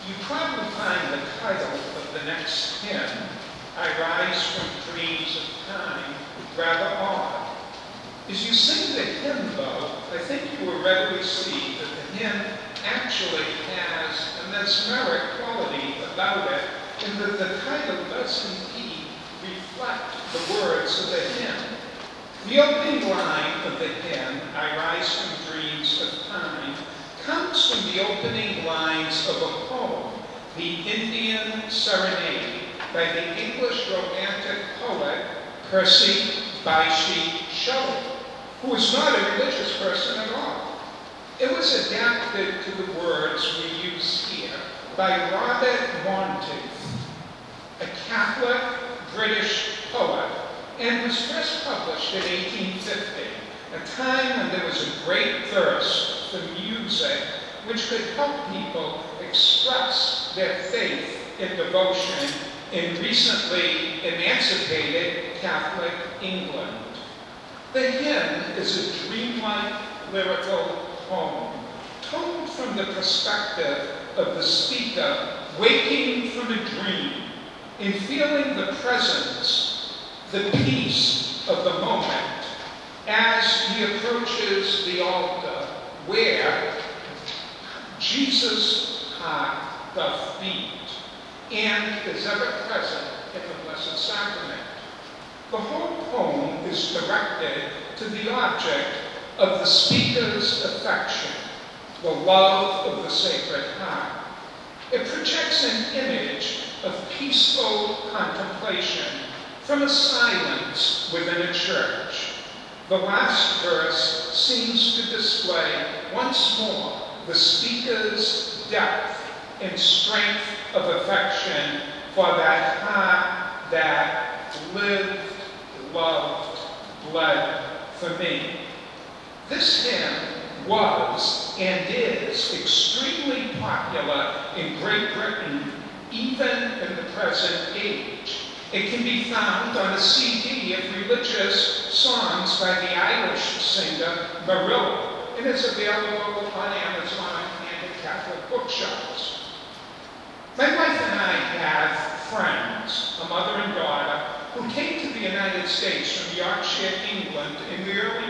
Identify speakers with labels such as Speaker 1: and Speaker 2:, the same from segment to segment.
Speaker 1: You probably find the title of the next hymn, I Rise from Dreams of Time, rather odd. As you sing the hymn, though, I think you will readily see that the hymn actually has a mesmeric quality about it, and that the title does indeed reflect the words of the hymn. The opening line of the hymn, I Rise from Dreams of Time, comes from the opening lines of a poem, The Indian Serenade, by the English Romantic poet Percy Bysshe Shelley, who was not a religious person at all. It was adapted to the words we use here by Robert Monteith, a Catholic British poet, and was first published in 1850, a time when there was a great thirst for music which could help people express their faith and devotion in recently emancipated Catholic England. The hymn is a dreamlike lyrical poem, told from the perspective of the speaker waking from a dream and feeling the presence, the peace of the moment as he approaches the altar where Jesus' heart doth beat and is ever present in the Blessed Sacrament. The whole poem is directed to the object of the speaker's affection, the love of the Sacred Heart. It projects an image of peaceful contemplation from a silence within a church. The last verse seems to display once more the speaker's depth and strength of affection for that heart that lived, loved, bled for me. This hymn was and is extremely popular in Great Britain, even in the present age. It can be found on a CD of religious songs by the Irish singer Marilla, and is available on Amazon and at Catholic bookshops. My wife and I have friends, a mother and daughter, who came to the United States from Yorkshire, England in the early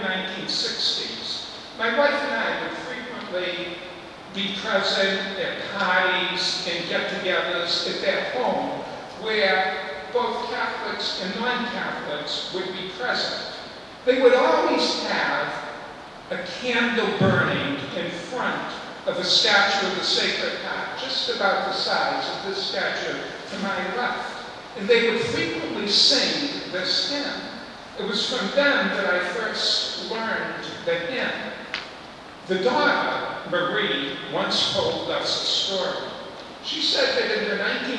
Speaker 1: 1960s. My wife and I would frequently be present at parties and get-togethers at their home where both Catholics and non-Catholics would be present. They would always have a candle burning in front of a statue of the Sacred Heart, just about the size of this statue to my left. And they would frequently sing this hymn. It was from them that I first learned the hymn. The daughter, Marie, once told us a story. She said that in the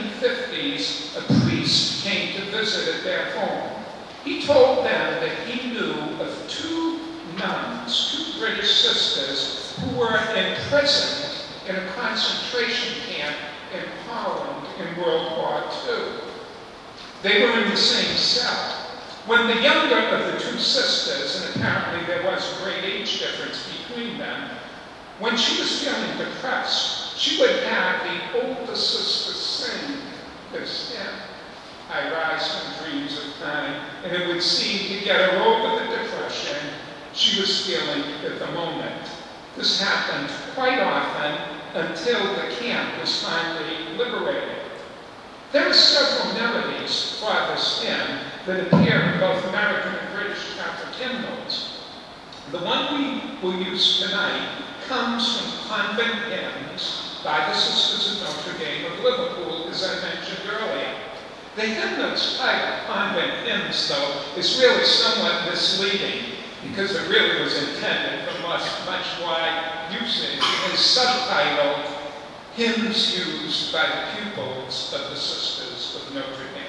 Speaker 1: 1950s, a priest came to visit at their home. He told them that he knew of two nuns, two British sisters, who were imprisoned in a concentration camp in Holland in World War II. They were in the same cell. When the younger of the two sisters, and apparently there was a great age difference between them, when she was feeling depressed, she would have the older sister sing this hymn, I Rise from Dreams of Time, and it would seem to get her over the depression she was feeling at the moment. This happened quite often until the camp was finally liberated. There are several melodies for this hymn that appear in both American and British Catholic hymnals. The one we will use tonight comes from convent hymns by the Sisters of Notre Dame of Liverpool, as I mentioned earlier. The hymnal's title, Convent Hymns, though, is really somewhat misleading because it really was intended for much wide usage. It is subtitled Hymns Used by the Pupils of the Sisters of Notre Dame.